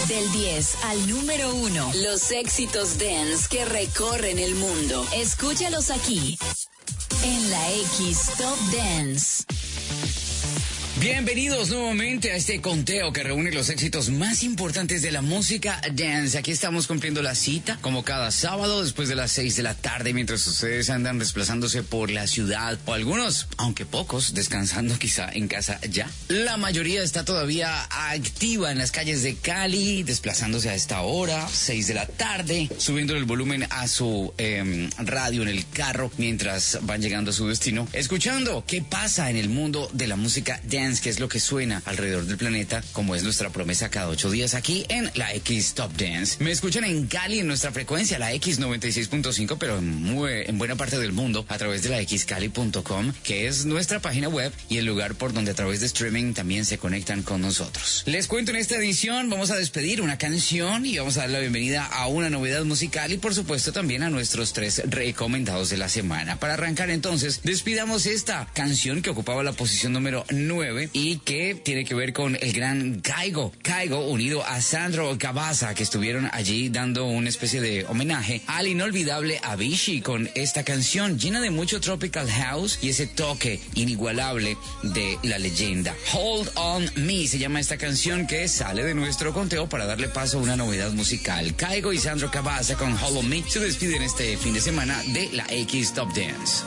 Del 10 al número 1. Los éxitos dance que recorren el mundo. Escúchalos aquí, en la X Top Dance. Bienvenidos nuevamente a este conteo que reúne los éxitos más importantes de la música dance. Aquí estamos cumpliendo la cita, como cada sábado, después de las 6 de la tarde, mientras ustedes andan desplazándose por la ciudad, o algunos, aunque pocos, descansando quizá en casa ya. La mayoría está todavía activa en las calles de Cali, desplazándose a esta hora, 6 de la tarde, subiendo el volumen a su radio en el carro, mientras van llegando a su destino, escuchando qué pasa en el mundo de la música dance, que es lo que suena alrededor del planeta, como es nuestra promesa cada 8 días aquí en la X Top Dance. Me escuchan en Cali en nuestra frecuencia, la X96.5, pero en buena parte del mundo a través de la xcali.com, que es nuestra página web y el lugar por donde a través de streaming también se conectan con nosotros. Les cuento, en esta edición vamos a despedir una canción y vamos a dar la bienvenida a una novedad musical y por supuesto también a nuestros 3 recomendados de la semana. Para arrancar entonces, despidamos esta canción que ocupaba la posición número 9 y que tiene que ver con el gran Kygo. Kygo unido a Sandro Cavazza, que estuvieron allí dando una especie de homenaje al inolvidable Avicii con esta canción llena de mucho tropical house y ese toque inigualable de la leyenda. Hold On Me se llama esta canción, que sale de nuestro conteo para darle paso a una novedad musical. Kygo y Sandro Cavazza con Hold On Me se despiden este fin de semana de la X Top Dance.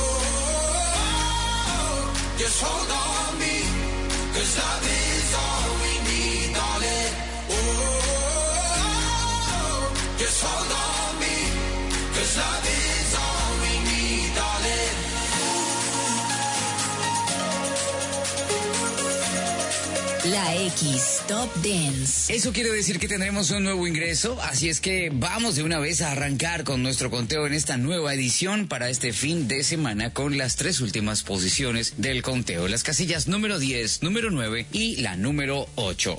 Just hold on me, 'cause love is all we need, darling. Oh, just hold on me, 'cause love is all we need, darling. La X Top Dance. Eso quiere decir que tendremos un nuevo ingreso, así es que vamos de una vez a arrancar con nuestro conteo en esta nueva edición para este fin de semana con las 3 últimas posiciones del conteo, las casillas número 10, número 9 y la número 8.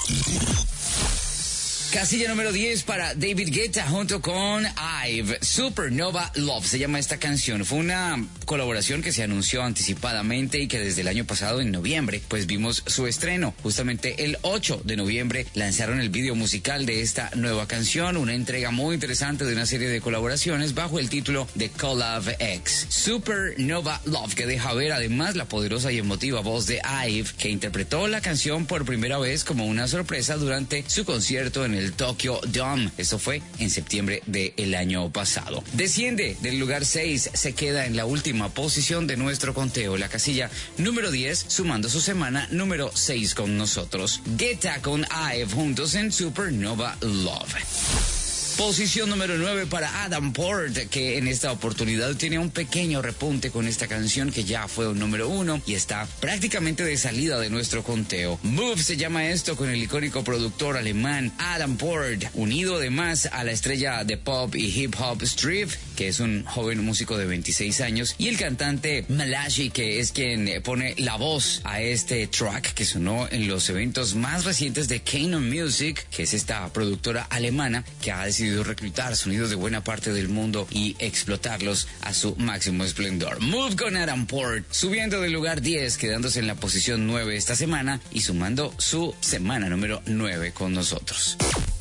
Casilla número 10 para David Guetta junto con IVE, Supernova Love se llama esta canción. Fue una colaboración que se anunció anticipadamente y que desde el año pasado, en noviembre, pues vimos su estreno. Justamente el 8 de noviembre lanzaron el video musical de esta nueva canción, una entrega muy interesante de una serie de colaboraciones bajo el título de Collab X. Supernova Love, que deja ver además la poderosa y emotiva voz de IVE, que interpretó la canción por primera vez como una sorpresa durante su concierto en el Tokyo Dome. Esto fue en septiembre del año pasado. Desciende del lugar 6, se queda en la última posición de nuestro conteo, la casilla número 10, sumando su semana número 6 con nosotros. Guetta con IVE juntos en Supernova Love. Posición número 9 para Adam Port, que en esta oportunidad tiene un pequeño repunte con esta canción que ya fue un número 1 y está prácticamente de salida de nuestro conteo. Move se llama esto, con el icónico productor alemán Adam Port, unido además a la estrella de pop y hip hop Strive, que es un joven músico de 26 años, y el cantante Malachi, que es quien pone la voz a este track que sonó en los eventos más recientes de Canon Music, que es esta productora alemana que ha decidido reclutar sonidos de buena parte del mundo y explotarlos a su máximo esplendor. Move con Adam Port, subiendo del lugar 10, quedándose en la posición 9 esta semana y sumando su semana número 9 con nosotros.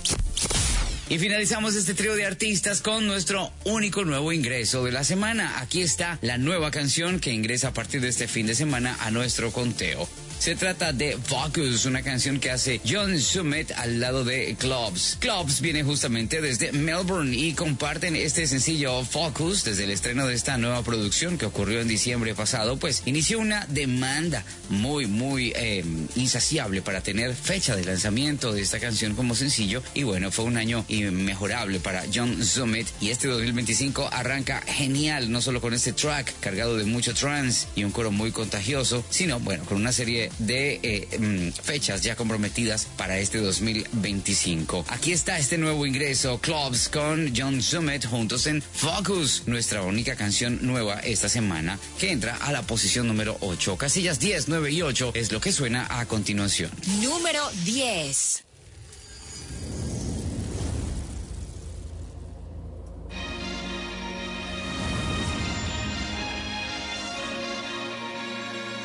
Y finalizamos este trío de artistas con nuestro único nuevo ingreso de la semana. Aquí está la nueva canción que ingresa a partir de este fin de semana a nuestro conteo. Se trata de Focus, una canción que hace John Summit al lado de Clubs. Clubs viene justamente desde Melbourne y comparten este sencillo Focus. Desde el estreno de esta nueva producción que ocurrió en diciembre pasado, pues inició una demanda muy insaciable para tener fecha de lanzamiento de esta canción como sencillo. Y bueno, fue un año inmejorable para John Summit y este 2025 arranca genial, no solo con este track cargado de mucho trance y un coro muy contagioso, sino bueno, con una serie de fechas ya comprometidas para este 2025. Aquí está este nuevo ingreso, Clubs con John Summit juntos en Focus, nuestra única canción nueva esta semana, que entra a la posición número 8. Casillas 10, 9 y 8 es lo que suena a continuación. Número 10.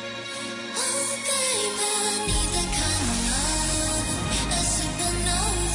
Oh baby, need the kind of love, a supernova.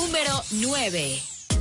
Número 9.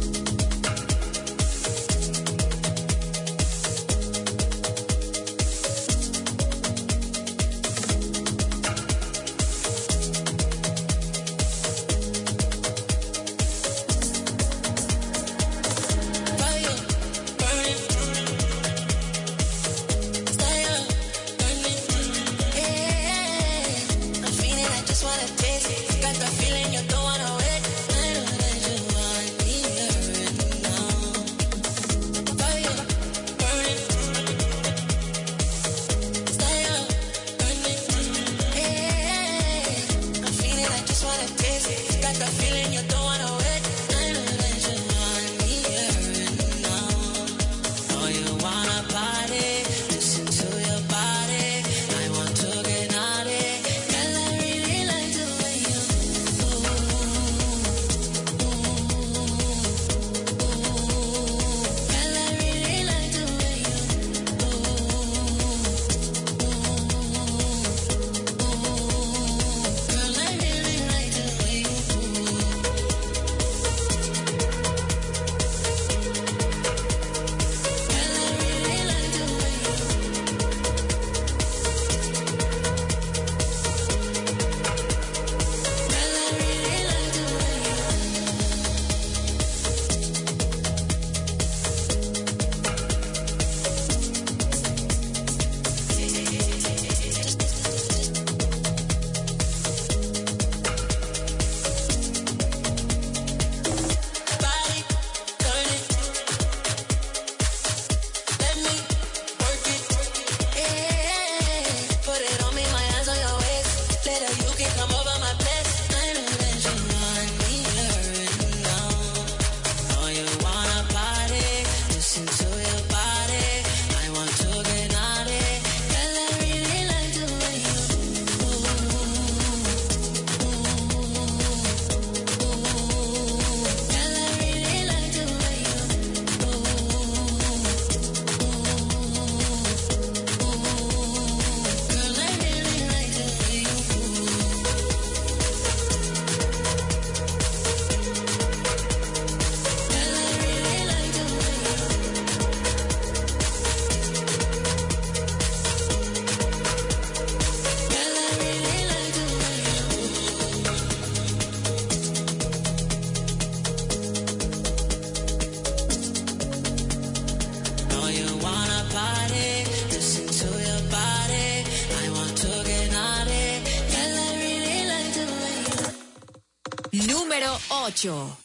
Número 8.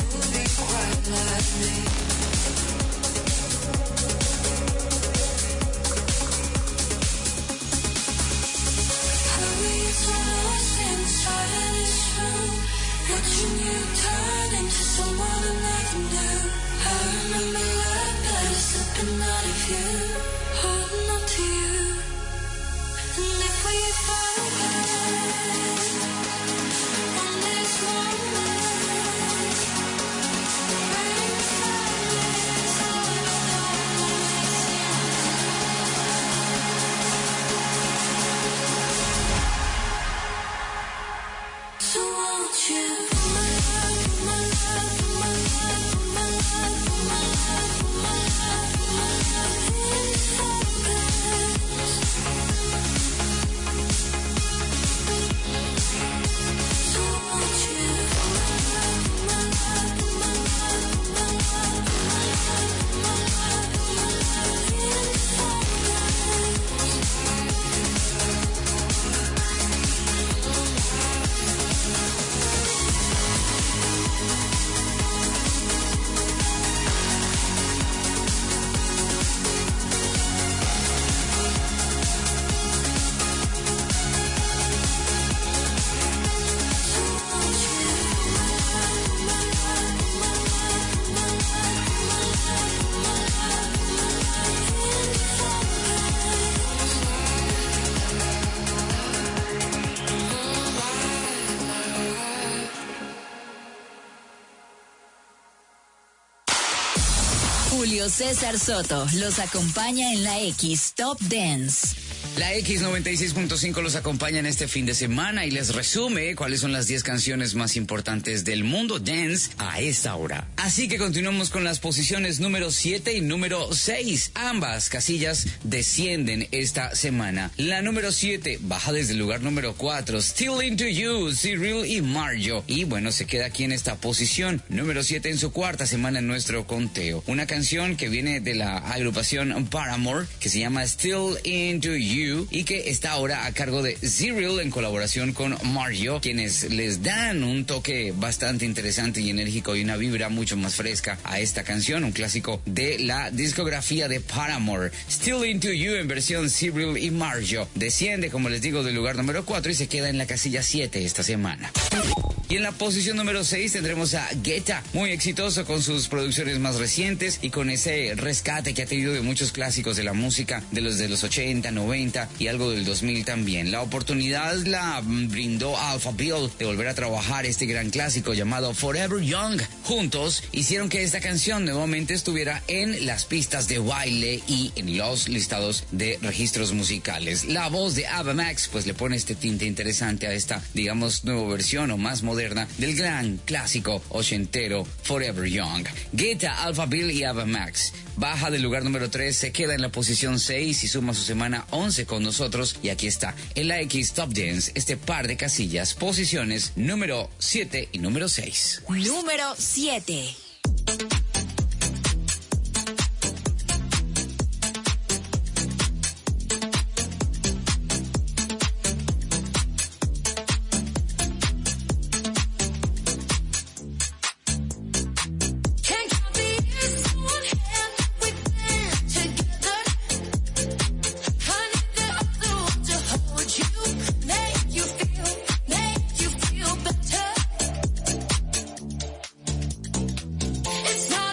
Julio César Soto los acompaña en la X Top Dance. La X96.5 los acompaña en este fin de semana y les resume cuáles son las 10 canciones más importantes del mundo dance a esta hora. Así que continuamos con las posiciones número 7 y número 6. Ambas casillas descienden esta semana. La número 7 baja desde el lugar número 4. Still Into You, Cyril y Marjo. Y bueno, se queda aquí en esta posición. Número 7 en su cuarta semana en nuestro conteo. Una canción que viene de la agrupación Paramore, que se llama Still Into You, y que está ahora a cargo de Cyril en colaboración con Marjo, quienes les dan un toque bastante interesante y enérgico y una vibra mucho más fresca a esta canción, un clásico de la discografía de Paramore. Still Into You en versión Cyril y Marjo desciende, como les digo, del lugar número 4 y se queda en la casilla 7 esta semana. Y en la posición número 6 tendremos a Guetta, muy exitoso con sus producciones más recientes y con ese rescate que ha tenido de muchos clásicos de la música de los 80, 90 y algo del 2000 también. La oportunidad la brindó Alpha Bill de volver a trabajar este gran clásico llamado Forever Young. Juntos hicieron que esta canción nuevamente estuviera en las pistas de baile y en los listados de registros musicales. La voz de Ava Max pues le pone este tinte interesante a esta, digamos, nueva versión o más moderna del gran clásico ochentero Forever Young. Guetta, Alpha Bill y Ava Max. Baja del lugar número 3, se queda en la posición 6 y suma su semana 11 con nosotros. Y aquí está, en la X Top Dance, este par de casillas, posiciones número 7 y número 6. Número 7. It's not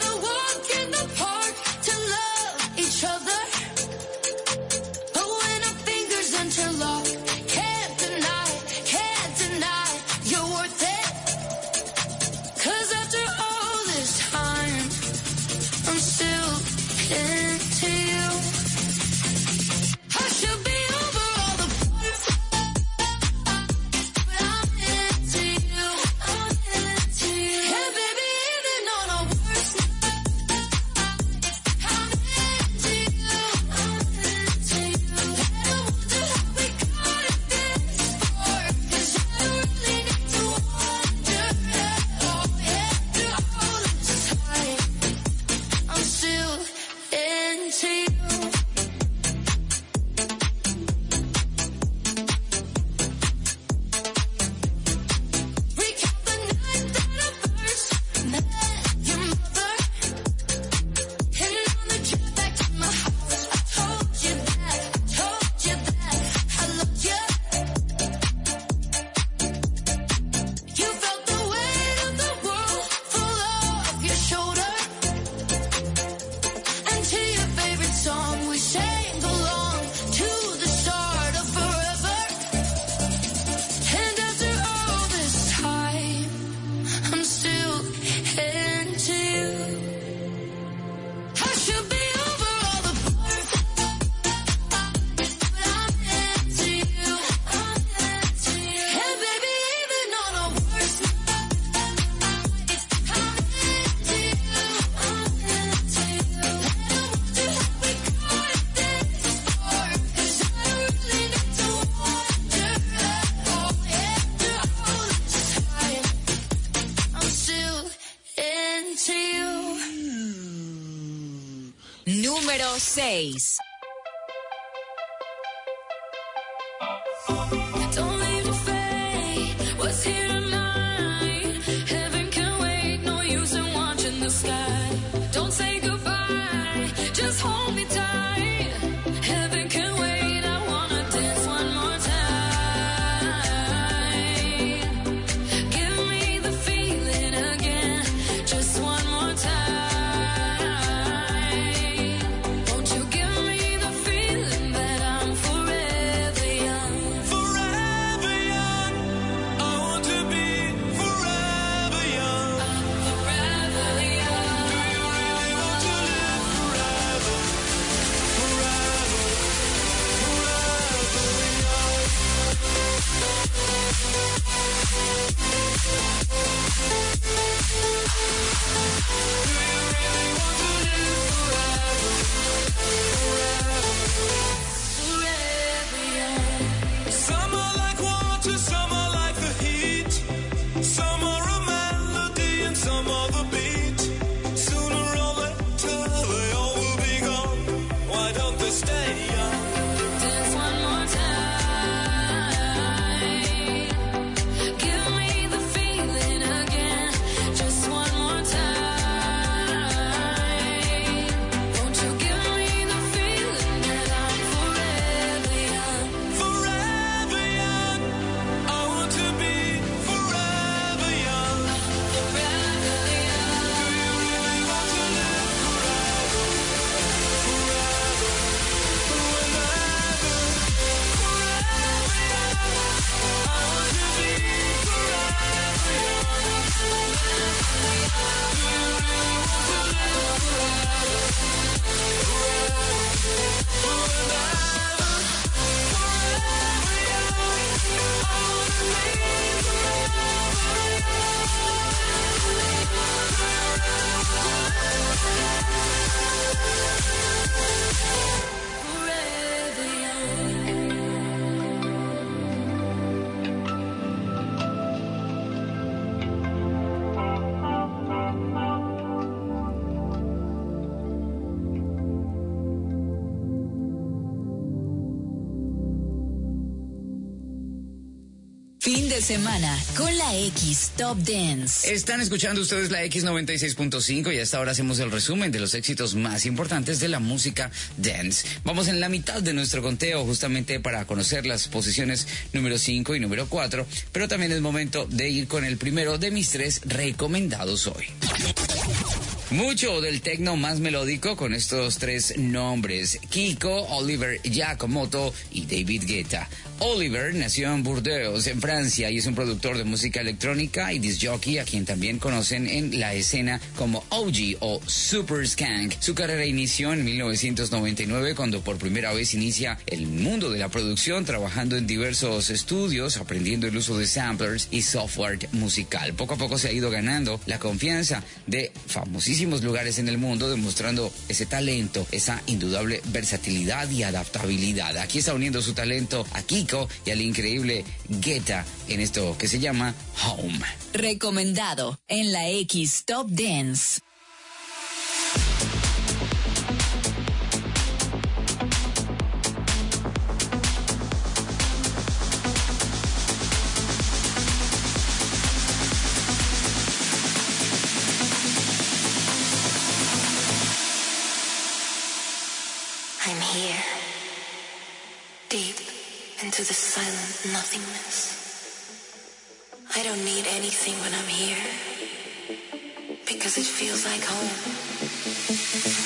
Número 6. Don't leave your fate. What's here tonight? Heaven can wait. No use in watching the sky. Don't say goodbye. Just hold me tight. Heaven can wait. I wanna dance one more time. Give me the feeling again. Just one more time. Won't you give me the feeling that I'm forever young? Forever young. I want to be forever young. Forever young. Do you really want to live forever? Forever, forever young. Do you really want to live forever? Forever young. Some are like water, some are like the heat. Some are a melody and some are the beat. Sooner or later they all will be gone. Why don't they stay young? Dance one more time. Give me the feeling again. Just one more time. Won't you give me the feeling that I'm forever young? Forever young. I want to be forever young. Forever young. Do you really want to live forever? Forever, whenever. Forever young. I want to be forever young. Do you really want to live forever? Forever, whenever. Forever young. I want to be Forever young. Fin de semana con la X Top Dance. Están escuchando ustedes la X96.5 y hasta ahora hacemos el resumen de los éxitos más importantes de la música dance. Vamos en la mitad de nuestro conteo justamente para conocer las posiciones número 5 y número 4, pero también es momento de ir con el primero de mis 3 recomendados hoy. Mucho del tecno más melódico con estos 3 nombres: Kiko, Oliver Giacomotto y David Guetta. Oliver nació en Burdeos, en Francia, y es un productor de música electrónica y disc jockey a quien también conocen en la escena como OG o Super Skank. Su carrera inició en 1999 cuando por primera vez inicia el mundo de la producción, trabajando en diversos estudios, aprendiendo el uso de samplers y software musical. Poco a poco se ha ido ganando la confianza de famosísimos lugares en el mundo, demostrando ese talento, esa indudable versatilidad y adaptabilidad. Aquí está uniendo su talento a Kiko y al increíble Guetta en esto que se llama Home. Recomendado en la X Top Dance. I'm here, deep into the silent nothingness. I don't need anything when I'm here, because it feels like home.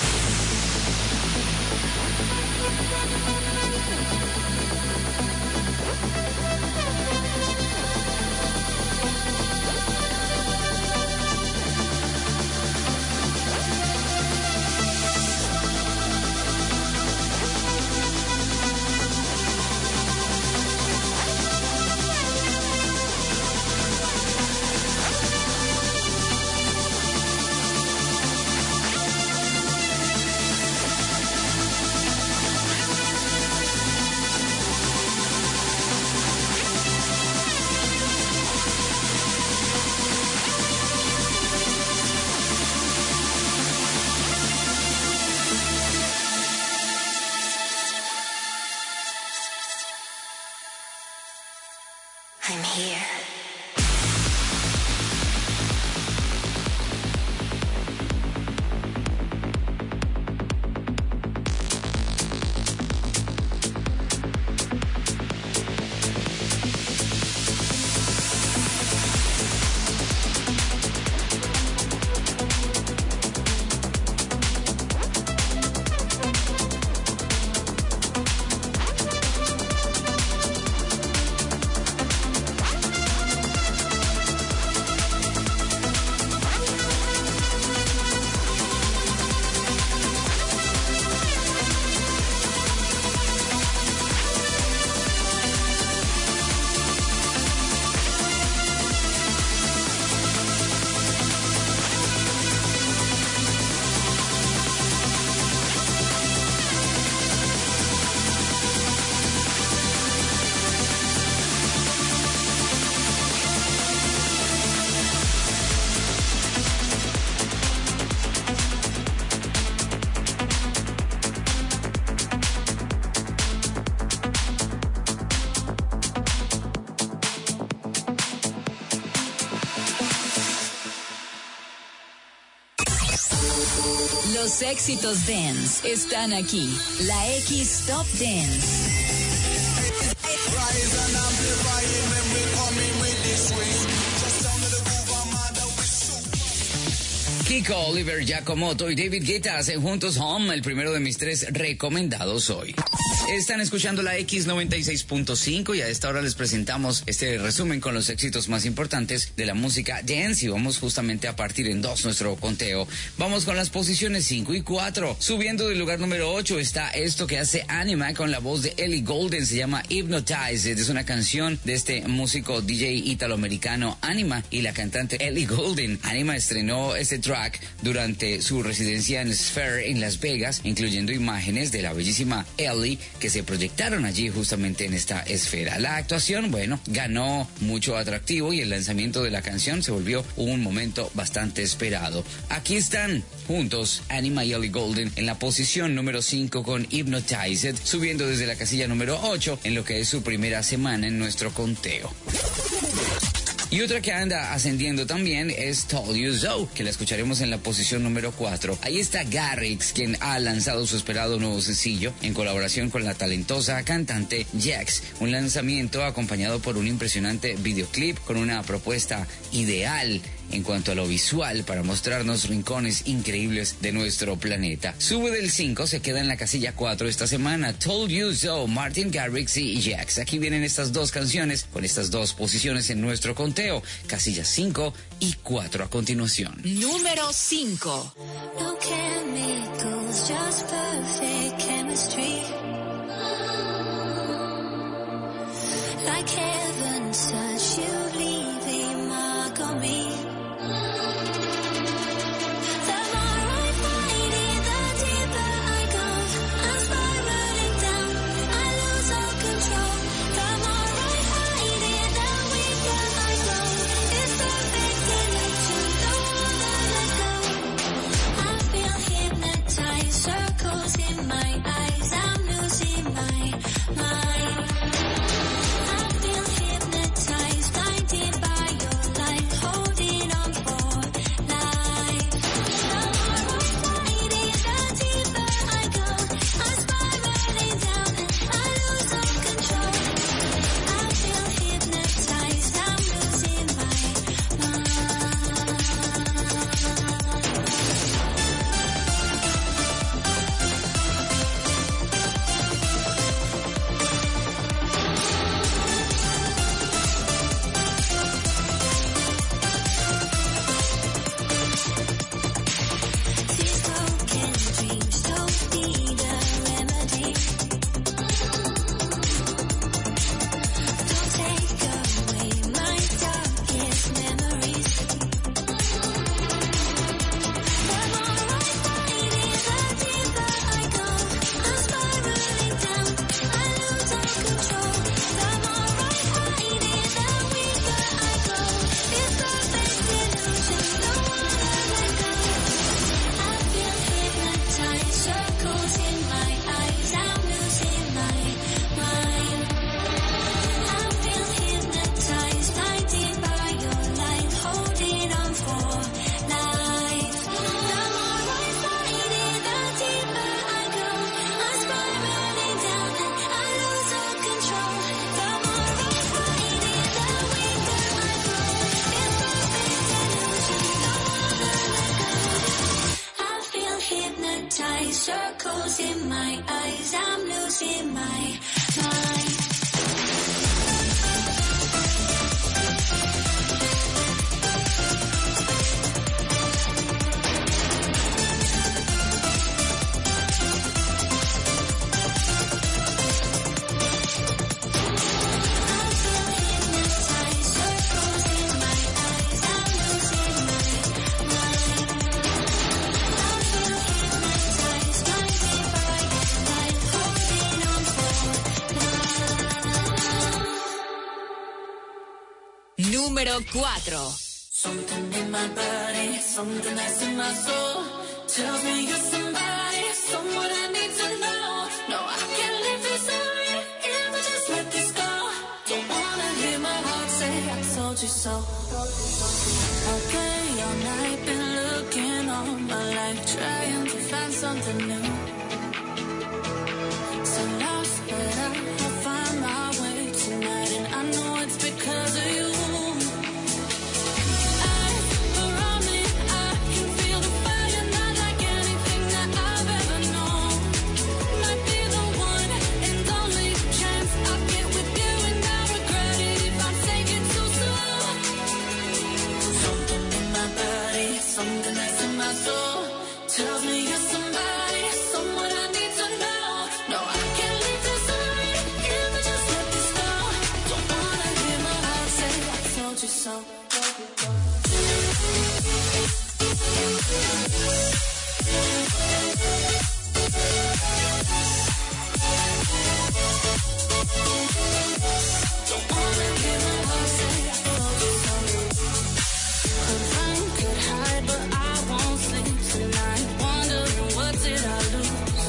I'm here. Los éxitos dance están aquí. La X Top Dance. Kiko, Oliver Giacomotto y David Guetta hacen juntos Home, el primero de mis 3 recomendados hoy. Están escuchando la X96.5 y a esta hora les presentamos este resumen con los éxitos más importantes de la música dance y vamos justamente a partir en 2 nuestro conteo. Vamos con las posiciones 5 y 4. Subiendo del lugar número 8 está esto que hace Anima con la voz de Ellie Goulding, se llama Hypnotized. Es una canción de este músico DJ italoamericano Anima y la cantante Ellie Goulding. Anima estrenó este track durante su residencia en Sphere en Las Vegas, incluyendo imágenes de la bellísima Ellie que se proyectaron allí justamente en esta esfera. La actuación, bueno, ganó mucho atractivo y el lanzamiento de la canción se volvió un momento bastante esperado. Aquí están juntos Anima y Ellie Goulding en la posición número 5 con Hypnotized, subiendo desde la casilla número 8 en lo que es su primera semana en nuestro conteo. Y otra que anda ascendiendo también es Told You So, que la escucharemos en la posición número 4. Ahí está Garrix, quien ha lanzado su esperado nuevo sencillo en colaboración con la talentosa cantante Jax. Un lanzamiento acompañado por un impresionante videoclip con una propuesta ideal en cuanto a lo visual para mostrarnos rincones increíbles de nuestro planeta. Sube del 5, se queda en la casilla 4 esta semana. Told You So, Martin Garrix y Jax. Aquí vienen estas 2 canciones con estas 2 posiciones en nuestro conteo. Casillas 5 y 4 a continuación. Número 5. No chemicals, just perfect chemistry. Like heaven touch, you leave a mark on me. The more I fight it, the deeper I go. I'm spiraling down, I lose all control. The more I hide it, the weaker I go. It's perfect illusion, don't wanna let go. I feel hypnotized, circles in my eyes. I'm losing my mind. I feel hypnotized. closing my eyes, I'm losing my mind. Número 4. Something in my body, something that's in my soul, tells me you're somebody, someone I need to know. No, I can't live this life if I just let this go. Don't wanna hear my heart say I told you so. Okay, all night been looking all my life, trying to find something new. So lost, but I'll find my way tonight, and I know it's because of you. Something that's in my soul tells me you're somebody, someone I need to know. No, I can't leave this life if I just let this go. Don't wanna hear my heart say I told you so. Don't wanna hear my heart say I told you so. Could run, could hide, but I won't sleep tonight. Wondering what did I lose?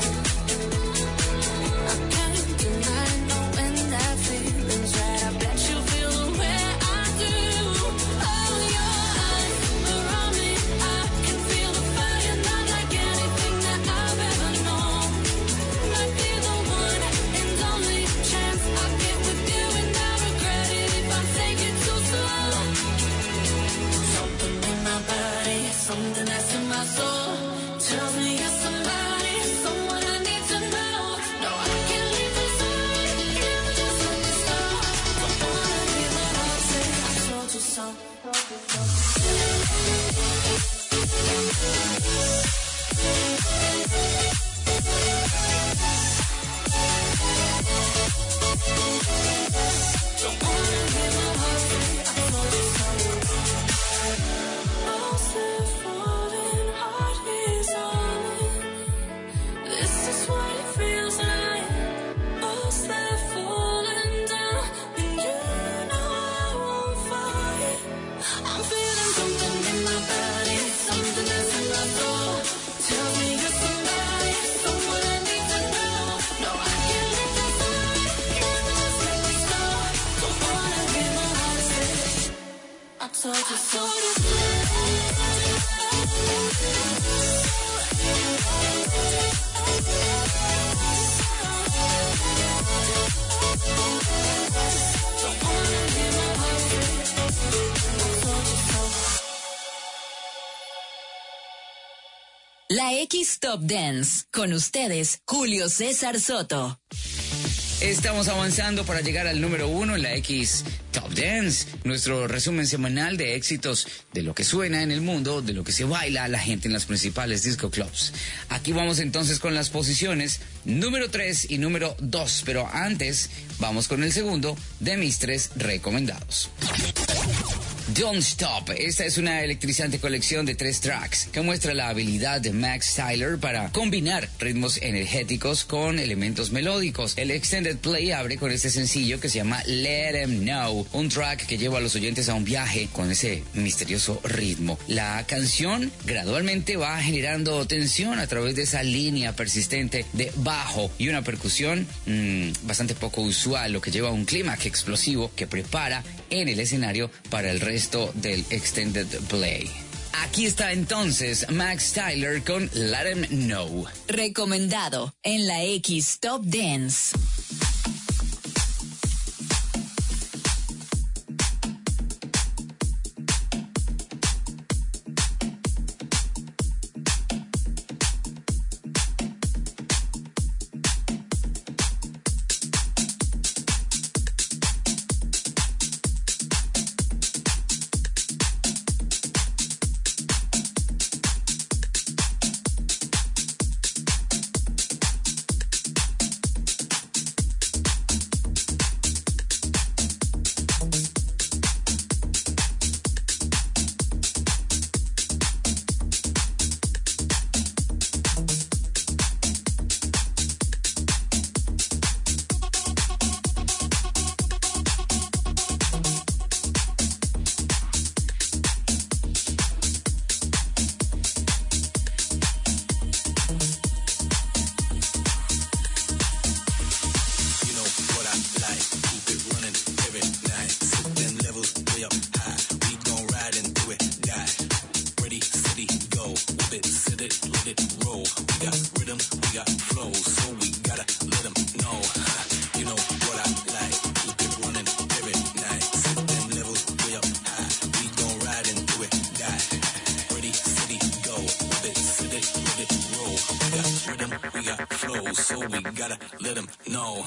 I can't deny knowing that feeling's right. I bet you feel the way I do. Oh, your eyes around me, I can feel the fire, not like anything that I've ever known. Might be the one and only chance I get with you, and I regret it if I take it too slow. Something in my body, something that's in my soul, tells me you're somebody, someone I need to know. No, I can't leave this life if I just let this go. Don't wanna hear my heart say I told you so. Don't wanna hear my heart say I told you so. Lost and falling, heart is on it. This is what it feels like. Lost and falling down, and you know I won't fight. I'm feeling something in my body, something that's in my soul. Tell me you're somebody, someone I need to know. No, I can't live this life if I just let this go. Don't wanna hear my heart say I told you so. Don't wanna hear my heart say I told you so. La X Top Dance. Con ustedes, Julio César Soto. Estamos avanzando para llegar al número 1 en la X Top Dance, nuestro resumen semanal de éxitos de lo que suena en el mundo, de lo que se baila a la gente en las principales disco clubs. Aquí vamos entonces con las posiciones número 3 y número 2, pero antes vamos con el segundo de mis 3 recomendados. Don't Stop. Esta es una electrizante colección de 3 tracks que muestra la habilidad de Max Tyler para combinar ritmos energéticos con elementos melódicos. El Extended Play abre con este sencillo que se llama Let 'Em Know, un track que lleva a los oyentes a un viaje con ese misterioso ritmo. La canción gradualmente va generando tensión a través de esa línea persistente de bajo y una percusión bastante poco usual, lo que lleva a un clímax explosivo que prepara en el escenario para el resto del Extended Play. Aquí está entonces Max Tyler con Let 'Em Know. Recomendado en la X Top Dance. gotta let them know.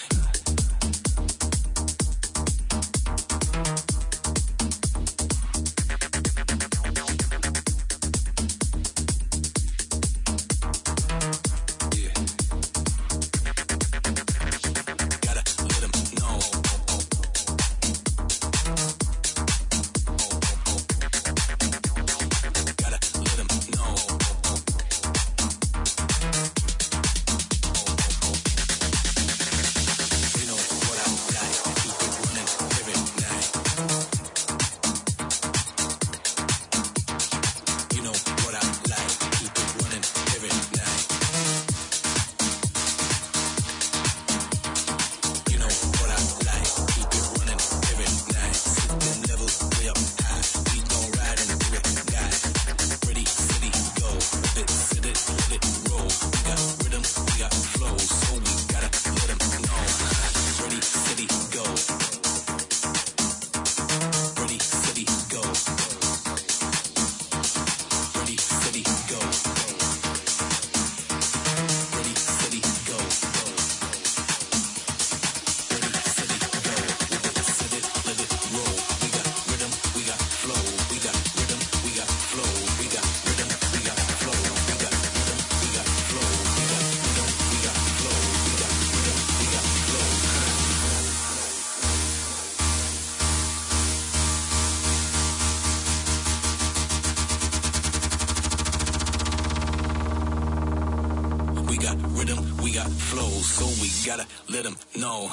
We got flow, so we gotta let them know.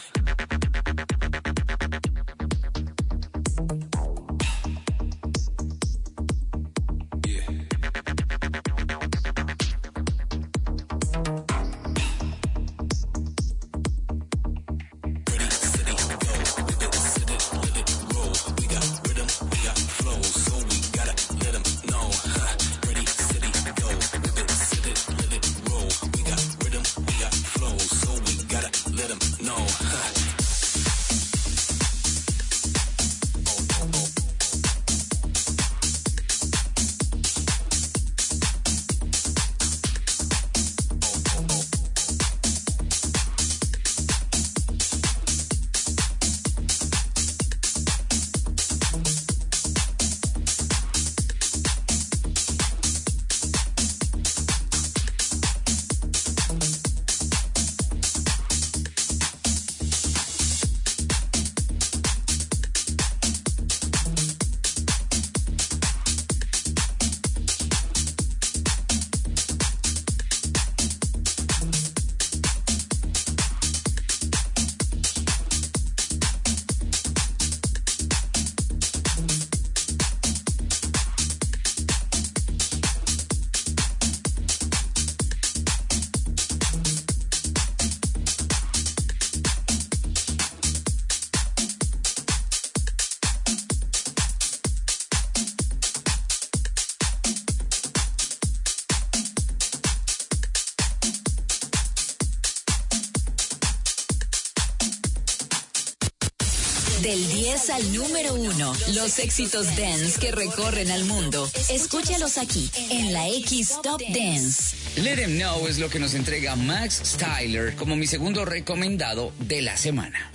Del 10 al número 1, los éxitos dance que recorren al mundo. Escúchalos aquí, en la X Top Dance. Let Them Know es lo que nos entrega Max Styler como mi segundo recomendado de la semana.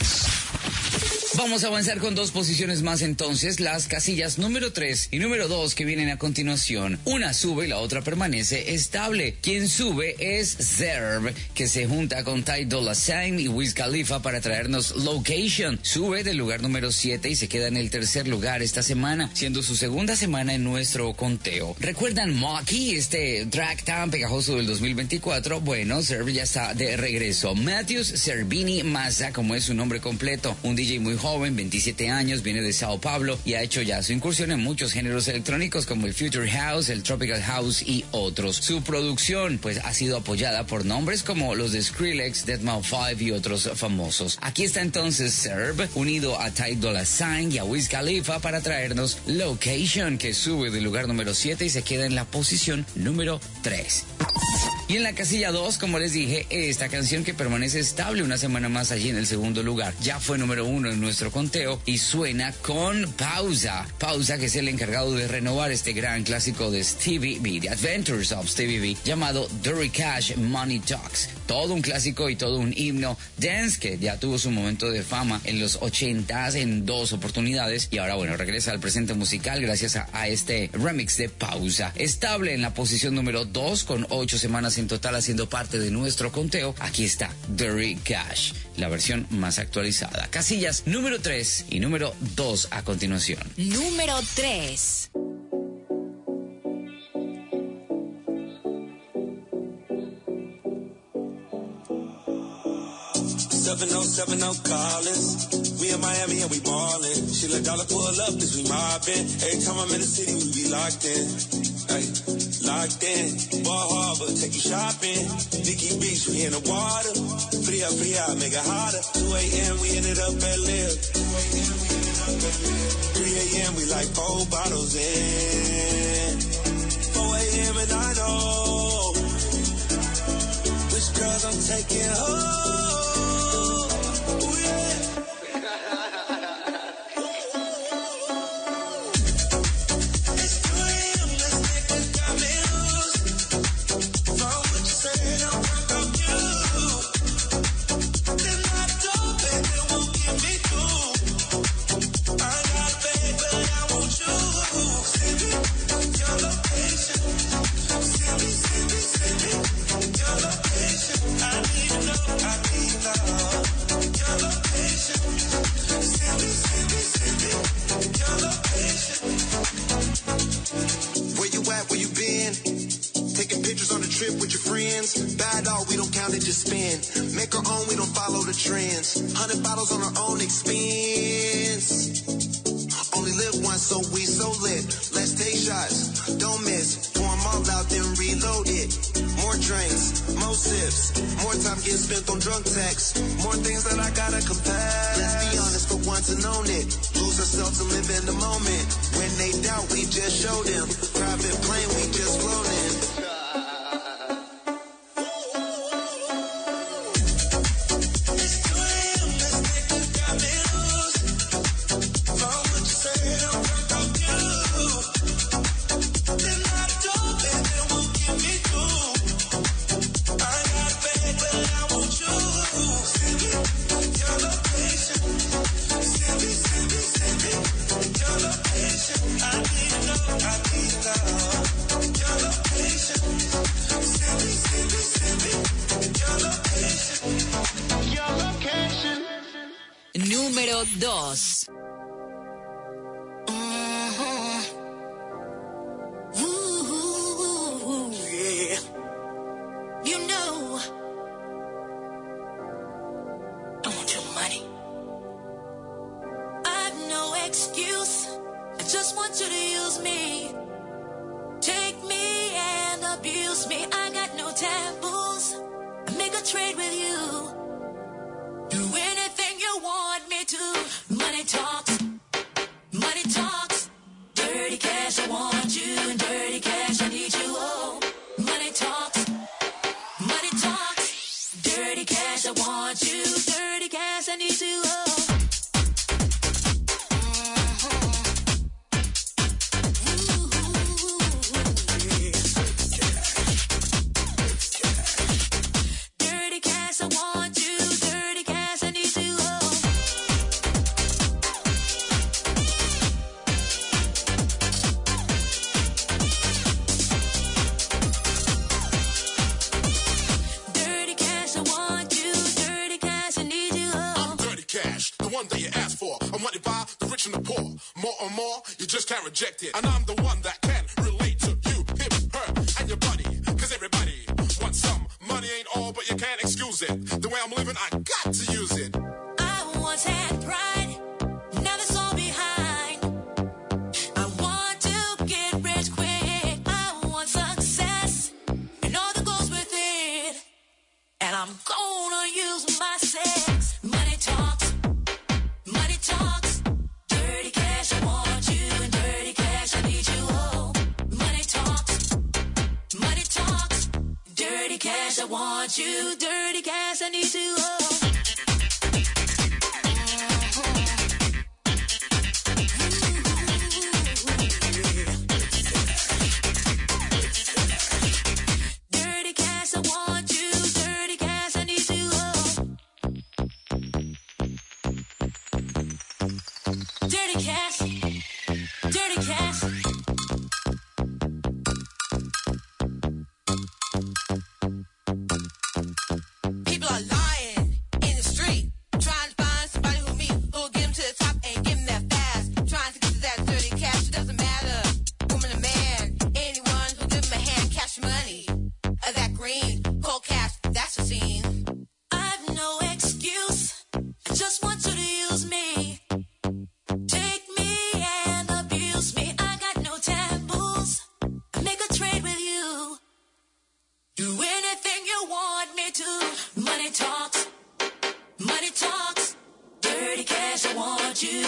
Vamos a avanzar con dos posiciones más entonces, las casillas número 3 y número 2 que vienen a continuación. Una sube y la otra permanece estable. Quien sube es Zerb, que se junta con Ty Dolla $ign y Wiz Khalifa para traernos Location. Sube del lugar número 7 y se queda en el tercer lugar esta semana, siendo su segunda semana en nuestro conteo. ¿Recuerdan Mocky, este track tan pegajoso del 2024? Bueno, Zerb ya está de regreso. Matthews Zerbini Mazza, como es su nombre completo, un DJ muy joven, 27 años, viene de Sao Paulo y ha hecho ya su incursión en muchos géneros electrónicos como el Future House, el Tropical House y otros. Su producción pues ha sido apoyada por nombres como los de Skrillex, Deadmau5 y otros famosos. Aquí está entonces Zerb, unido a Ty Dolla $ign y a Wiz Khalifa para traernos Location, que sube del lugar número 7 y se queda en la posición número 3. Y en la casilla 2, como les dije, esta canción que permanece estable una semana más allí en el segundo lugar. Ya fue número 1 en nuestro conteo y suena con Pausa. Pausa, que es el encargado de renovar este gran clásico de Stevie B, The Adventures of Stevie B, llamado Dirty Cash Money Talks. todo un clásico y todo un himno dance que ya tuvo su momento de fama en los 80s en 2 oportunidades y ahora bueno, regresa al presente musical gracias a este remix de Pausa. Estable en la posición número 2 con 8 semanas en total haciendo parte de nuestro conteo. Aquí está Dirty Cash, la versión más actualizada. Casillas número 3 y número 2 a continuación. Número 3. 7070 Collins. We in Miami and we ballin'. She let dollar pull up, cause we mobbin'. Every time I'm in the city, we be locked in. Ay, locked in. Ball Harbor, take you shopping. Nikki Beach, we in the water. Fria, make it hotter. 2 a.m., we ended up at Live. 3 a.m., we like 4 bottles in. 4 a.m. and I know which girls I'm taking home. Just spin, make our own, we don't follow the trends. 100 bottles on our own expense. Only live once, so we so lit. Let's take shots, don't miss. Pour them all out, then reload it. More drinks, more sips. More time getting spent on drunk texts. More things that I gotta confess. Let's be honest for once and own it. Lose ourselves and live in the moment. When they doubt, we just show them. Private plane, we just flown in. Número 2. Yeah. You know, I want your money. I've no excuse. I just want you to use me. Take me and abuse me. I got no taboos. I make a trade with you. Do anything you want me to. Money talks. Money talks. Dirty cash, I want you. And dirty cash, I need you. Oh, money talks. Money talks. Dirty cash, I want you. Dirty cash, I need you. Oh. One that you ask for, I'm wanted by the rich and the poor. More and more, you just can't reject it. And I'm the one that can relate to you, him, her, and your buddy. Cause everybody wants some. Money ain't all, but you can't excuse it. The way I'm living, I got to use it. I once had pride, now that's all behind. I want to get rich quick. I want success, and all that goes with it. And I'm gonna use my sex. Money talks. Money talks, dirty cash, I want you, and dirty cash, I need you, oh. Money talks, dirty cash, I want you, dirty cash, I need you, oh. Dirty cash, I want you, dirty cash.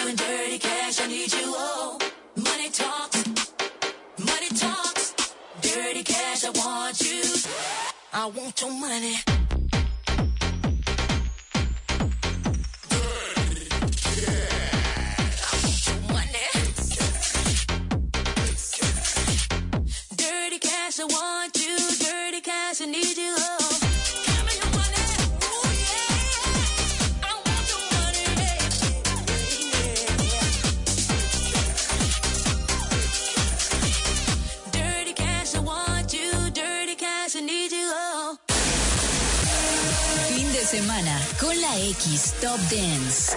you, and dirty cash, I need you, oh. Money talks, dirty cash, I want you. I want your money. Dirty cash, I want you. Dirty cash, I need you. Oh, give me your money. Ooh, yeah. I want your money. Yeah. Dirty cash, I want you. Dirty cash, I need you. Oh. Fin de semana con la X Top Dance.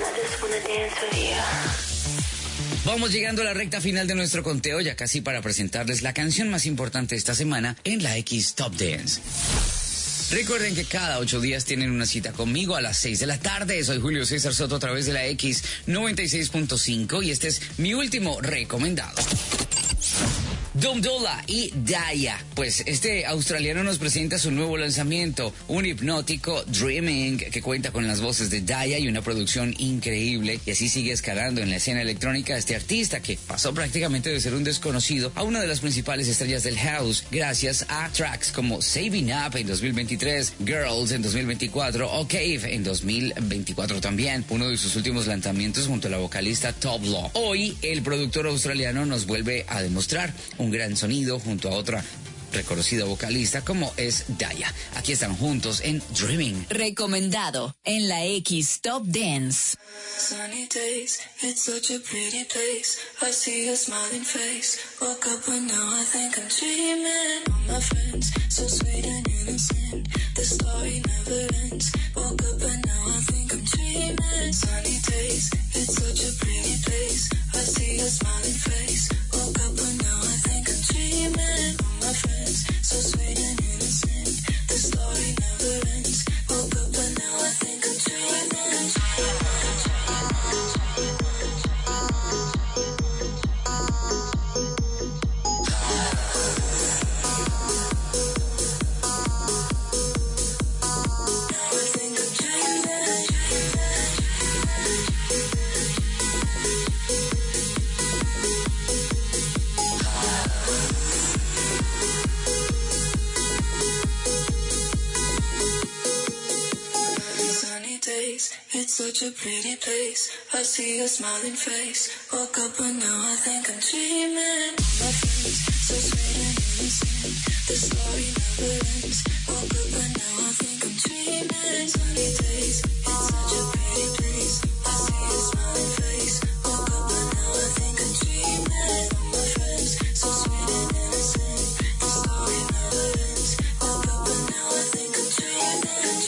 Vamos llegando a la recta final de nuestro conteo, ya casi para presentarles la canción más importante de esta semana en la X Top Dance. Recuerden que cada 8 días tienen una cita conmigo a las 6 de la tarde. Soy Julio César Soto a través de la X 96.5 y este es mi último recomendado. Dom Dolla y Daya. Pues este australiano nos presenta su nuevo lanzamiento, un hipnótico Dreaming que cuenta con las voces de Daya y una producción increíble, y así sigue escalando en la escena electrónica este artista que pasó prácticamente de ser un desconocido a una de las principales estrellas del house gracias a tracks como Saving Up en 2023, Girls en 2024 o Cave en 2024 también, uno de sus últimos lanzamientos junto a la vocalista Top Law. Hoy el productor australiano nos vuelve a demostrar un gran sonido junto a otra reconocida vocalista como es Daya. Aquí están juntos en Dreaming. Recomendado en la X Top Dance. Sunny days, it's such a pretty place. I see your smiling face. Woke up and now I think I'm dreaming. All my friends, so sweet and innocent. The story never ends. Woke up and now I think I'm dreaming. Sunny days, it's such a pretty place. I see your smiling face. Woke up and now I think I'm dreaming. All my friends, so sweet and innocent. The story never ends. Woke up and now I think I'm dreaming. It's such a pretty place. I see your smiling face. Woke up and now I think I'm dreaming. My friends, so sweet and innocent. The story never ends. Woke up and now I think I'm dreaming. Sunny days, it's such a pretty place. I see your smiling face. Woke up and now I think I'm dreaming. My friends, so sweet and innocent. The story never ends. Woke up and now I think I'm dreaming.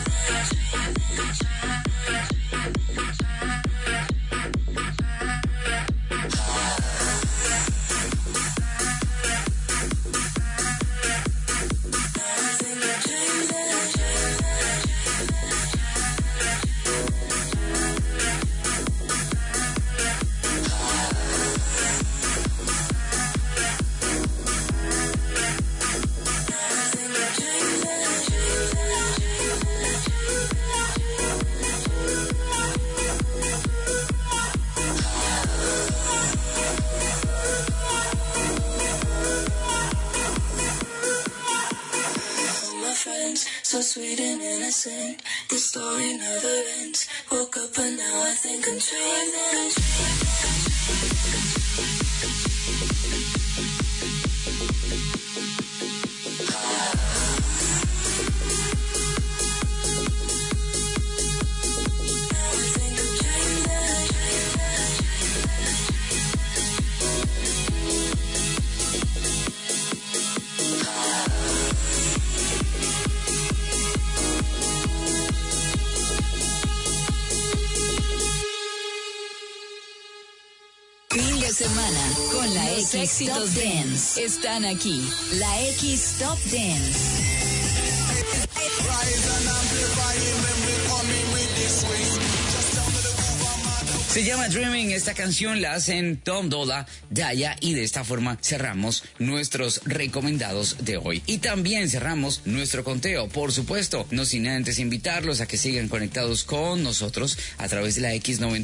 So sweet and innocent, the story never ends. Woke up and now I think I'm dreaming. Semana con la X Top Dance. Están aquí. La X Top Dance. Se llama Dreaming, esta canción la hacen Tom Dolla, Daya, y de esta forma cerramos nuestros recomendados de hoy. Y también cerramos nuestro conteo, por supuesto, no sin antes invitarlos a que sigan conectados con nosotros a través de la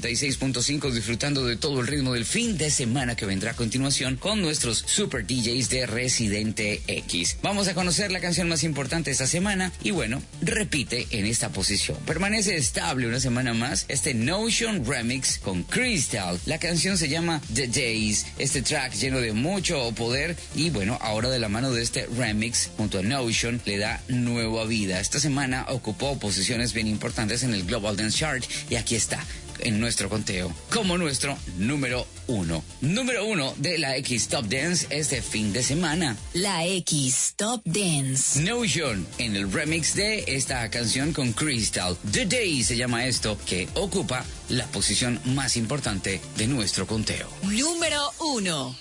X96.5, disfrutando de todo el ritmo del fin de semana que vendrá a continuación con nuestros super DJs de Residente X. Vamos a conocer la canción más importante esta semana y bueno, repite en esta posición. Permanece estable una semana más este Notion Remix con Crystal. La canción se llama The Days, este track lleno de mucho poder y bueno, ahora de la mano de este remix junto a Notion le da nueva vida. Esta semana ocupó posiciones bien importantes en el Global Dance Chart y aquí está en nuestro conteo como nuestro número 1. Número 1 de la X Top Dance este fin de semana. La X Top Dance. Notion en el remix de esta canción con Crystal. The Day se llama esto, que ocupa la posición más importante de nuestro conteo. Número 1.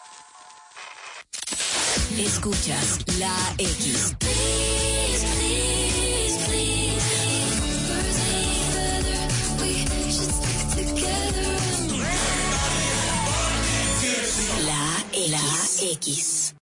Escuchas La X. La X.